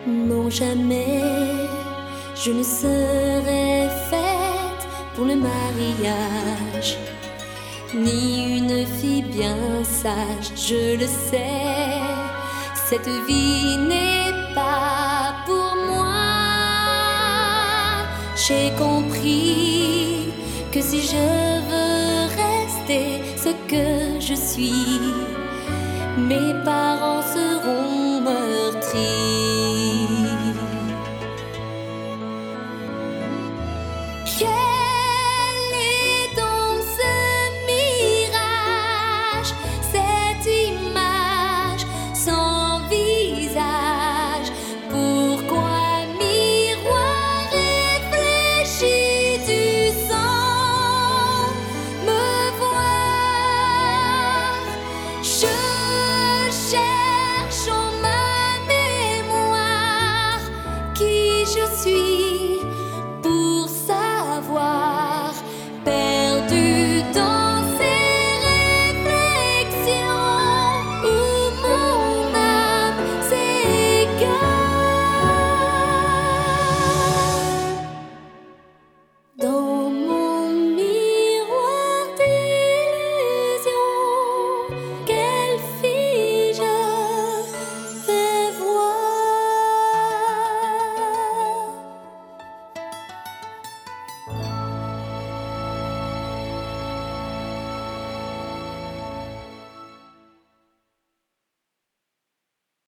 Non, jamais je ne serai faite pour le mariage, ni une fille bien sage, je le sais. Cette vie n'est pas pour moi. J'ai compris que si je veux rester ce que je suis, mes parents seront meurtris. Quel est donc ce mirage, cette image sans visage? Pourquoi miroir réfléchi du sang me voir? Je cherche en ma mémoire qui je suis pour savoir, perdu dans ces réflexions où mon âme s'égare.